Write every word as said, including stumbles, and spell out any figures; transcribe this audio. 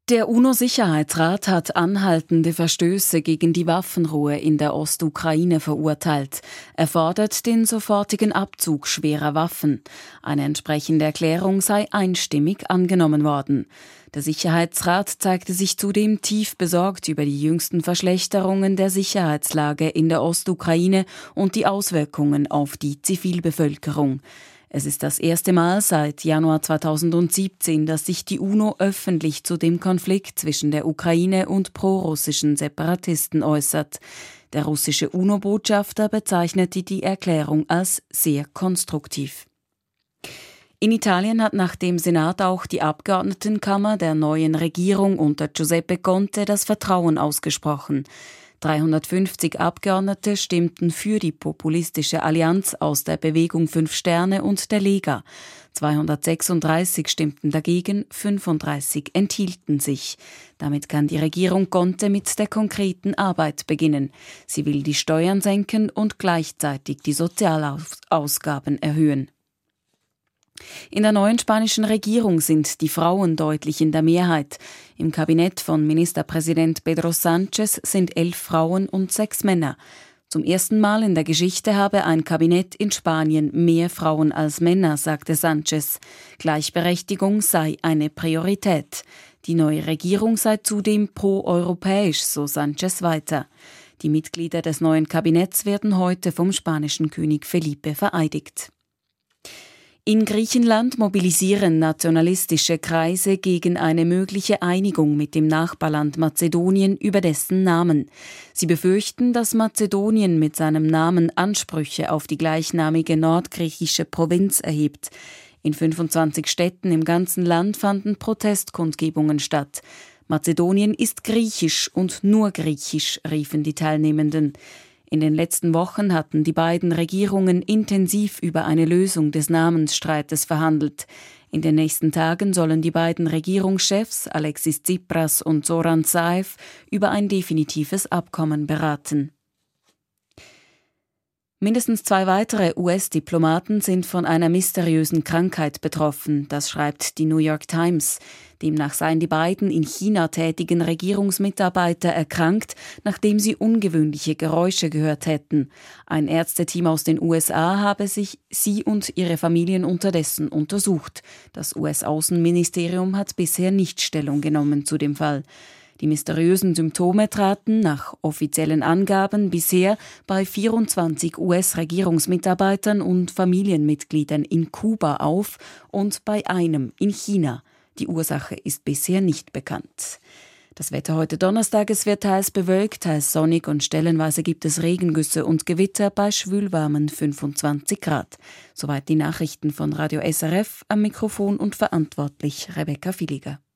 Der UNO-Sicherheitsrat hat anhaltende Verstöße gegen die Waffenruhe in der Ostukraine verurteilt. Er fordert den sofortigen Abzug schwerer Waffen. Eine entsprechende Erklärung sei einstimmig angenommen worden. Der Sicherheitsrat zeigte sich zudem tief besorgt über die jüngsten Verschlechterungen der Sicherheitslage in der Ostukraine und die Auswirkungen auf die Zivilbevölkerung. Es ist das erste Mal seit Januar zweitausendsiebzehn, dass sich die UNO öffentlich zu dem Konflikt zwischen der Ukraine und prorussischen Separatisten äußert. Der russische UNO-Botschafter bezeichnete die Erklärung als sehr konstruktiv. In Italien hat nach dem Senat auch die Abgeordnetenkammer der neuen Regierung unter Giuseppe Conte das Vertrauen ausgesprochen. dreihundertfünfzig Abgeordnete stimmten für die populistische Allianz aus der Bewegung Fünf Sterne und der Lega. zweihundertsechsunddreißig stimmten dagegen, fünfunddreißig enthielten sich. Damit kann die Regierung Conte mit der konkreten Arbeit beginnen. Sie will die Steuern senken und gleichzeitig die Sozialausgaben erhöhen. In der neuen spanischen Regierung sind die Frauen deutlich in der Mehrheit. Im Kabinett von Ministerpräsident Pedro Sánchez sind elf Frauen und sechs Männer. Zum ersten Mal in der Geschichte habe ein Kabinett in Spanien mehr Frauen als Männer, sagte Sánchez. Gleichberechtigung sei eine Priorität. Die neue Regierung sei zudem pro-europäisch, so Sánchez weiter. Die Mitglieder des neuen Kabinetts werden heute vom spanischen König Felipe vereidigt. In Griechenland mobilisieren nationalistische Kreise gegen eine mögliche Einigung mit dem Nachbarland Mazedonien über dessen Namen. Sie befürchten, dass Mazedonien mit seinem Namen Ansprüche auf die gleichnamige nordgriechische Provinz erhebt. In fünfundzwanzig Städten im ganzen Land fanden Protestkundgebungen statt. Mazedonien ist griechisch und nur griechisch, riefen die Teilnehmenden. In den letzten Wochen hatten die beiden Regierungen intensiv über eine Lösung des Namensstreites verhandelt. In den nächsten Tagen sollen die beiden Regierungschefs Alexis Tsipras und Zoran Zaev über ein definitives Abkommen beraten. Mindestens zwei weitere U S-Diplomaten sind von einer mysteriösen Krankheit betroffen, das schreibt die New York Times. Demnach seien die beiden in China tätigen Regierungsmitarbeiter erkrankt, nachdem sie ungewöhnliche Geräusche gehört hätten. Ein Ärzteteam aus den U S A habe sich sie und ihre Familien unterdessen untersucht. Das U S-Außenministerium hat bisher nicht Stellung genommen zu dem Fall. Die mysteriösen Symptome traten nach offiziellen Angaben bisher bei vierundzwanzig U S-Regierungsmitarbeitern und Familienmitgliedern in Kuba auf und bei einem in China. Die Ursache ist bisher nicht bekannt. Das Wetter heute Donnerstag, es wird teils bewölkt, teils sonnig und stellenweise gibt es Regengüsse und Gewitter bei schwülwarmen fünfundzwanzig Grad. Soweit die Nachrichten von Radio S R F, am Mikrofon und verantwortlich Rebecca Villiger.